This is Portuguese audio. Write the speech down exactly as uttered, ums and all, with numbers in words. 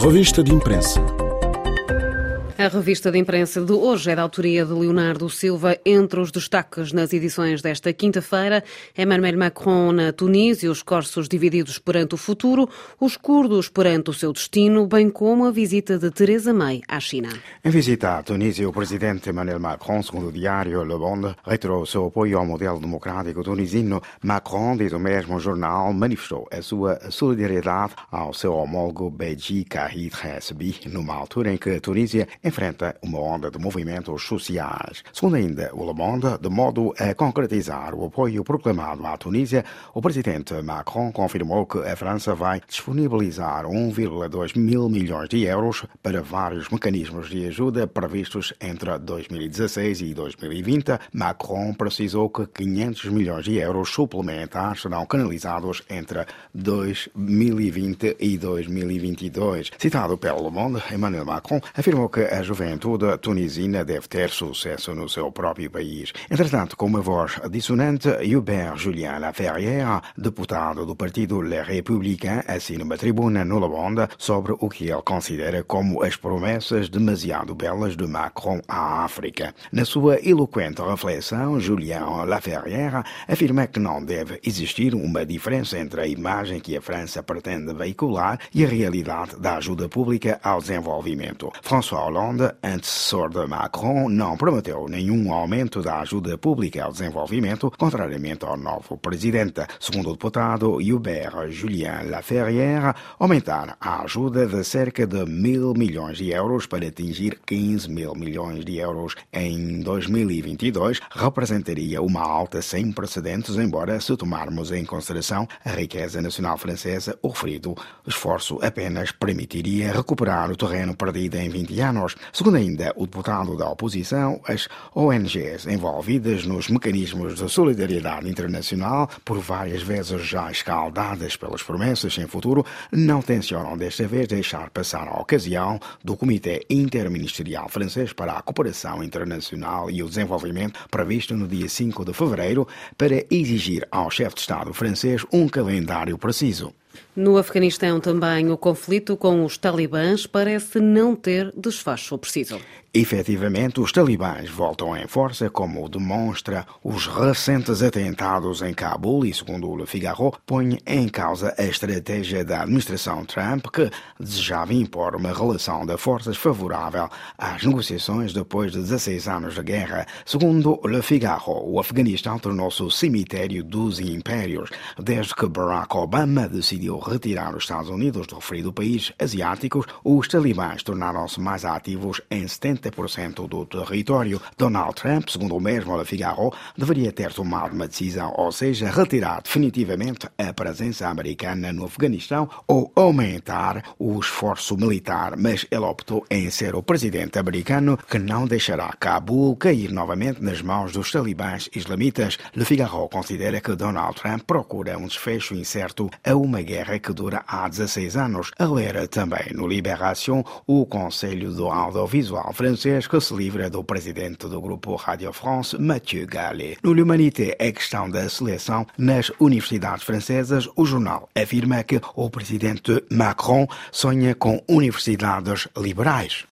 Revista de Imprensa. A revista de imprensa de hoje é da autoria de Leonardo Silva. Entre os destaques nas edições desta quinta-feira, Emmanuel Macron na Tunísia, os corsos divididos perante o futuro, os curdos perante o seu destino, bem como a visita de Theresa May à China. Em visita à Tunísia, o presidente Emmanuel Macron, segundo o diário Le Monde, reiterou seu apoio ao modelo democrático tunisino. Macron, diz o mesmo jornal, manifestou a sua solidariedade ao seu homólogo Beji Caid Essebsi, numa altura em que a Tunísia enfrenta uma onda de movimentos sociais. Segundo ainda o Le Monde, de modo a concretizar o apoio proclamado à Tunísia, o presidente Macron confirmou que a França vai disponibilizar um vírgula dois mil milhões de euros para vários mecanismos de ajuda previstos entre dois mil e dezasseis e dois mil e vinte. Macron precisou que quinhentos milhões de euros suplementares serão canalizados entre dois mil e vinte e dois mil e vinte e dois. Citado pelo Le Monde, Emmanuel Macron afirmou que a juventude tunisina deve ter sucesso no seu próprio país. Entretanto, com uma voz dissonante, Hubert Julien Laferrière, deputado do partido Les Républicains, assina uma tribuna no Le Monde sobre o que ele considera como as promessas demasiado belas de Macron à África. Na sua eloquente reflexão, Julien Laferrière afirma que não deve existir uma diferença entre a imagem que a França pretende veicular e a realidade da ajuda pública ao desenvolvimento. François Hollande, antecessor de Macron, não prometeu nenhum aumento da ajuda pública ao desenvolvimento, contrariamente ao novo presidente. Segundo o deputado Hubert Julien Laferrière, aumentar a ajuda de cerca de mil milhões de euros para atingir quinze mil milhões de euros em dois mil e vinte e dois representaria uma alta sem precedentes, embora, se tomarmos em consideração a riqueza nacional francesa, o referido esforço apenas permitiria recuperar o terreno perdido em vinte anos. Segundo ainda o deputado da oposição, as O N Gs envolvidas nos mecanismos de solidariedade internacional, por várias vezes já escaldadas pelas promessas sem futuro, não tencionam desta vez deixar passar a ocasião do Comitê Interministerial Francês para a Cooperação Internacional e o Desenvolvimento, previsto no dia cinco de fevereiro, para exigir ao chefe de Estado francês um calendário preciso. No Afeganistão também o conflito com os talibãs parece não ter desfecho preciso. Efetivamente, os talibãs voltam em força, como demonstra os recentes atentados em Cabul e, segundo o Le Figaro, põe em causa a estratégia da administração Trump, que desejava impor uma relação de forças favorável às negociações depois de dezasseis anos de guerra. Segundo Le Figaro, o Afeganistão tornou-se o cemitério dos impérios. Desde que Barack Obama decidiu retirar os Estados Unidos do referido país asiático, os talibãs tornaram-se mais ativos em setenta por cento do território. Donald Trump, segundo o mesmo Le Figaro, deveria ter tomado uma decisão, ou seja, retirar definitivamente a presença americana no Afeganistão ou aumentar o esforço militar, mas ele optou em ser o presidente americano que não deixará Cabul cair novamente nas mãos dos talibãs islamitas. Le Figaro considera que Donald Trump procura um desfecho incerto a uma guerra que dura há dezasseis anos. A ler também no Libération o Conselho do Audiovisual francês que se livra do presidente do grupo Radio France, Mathieu Gallet. No L'Humanité, a questão da seleção nas universidades francesas, o jornal afirma que o presidente Macron sonha com universidades liberais.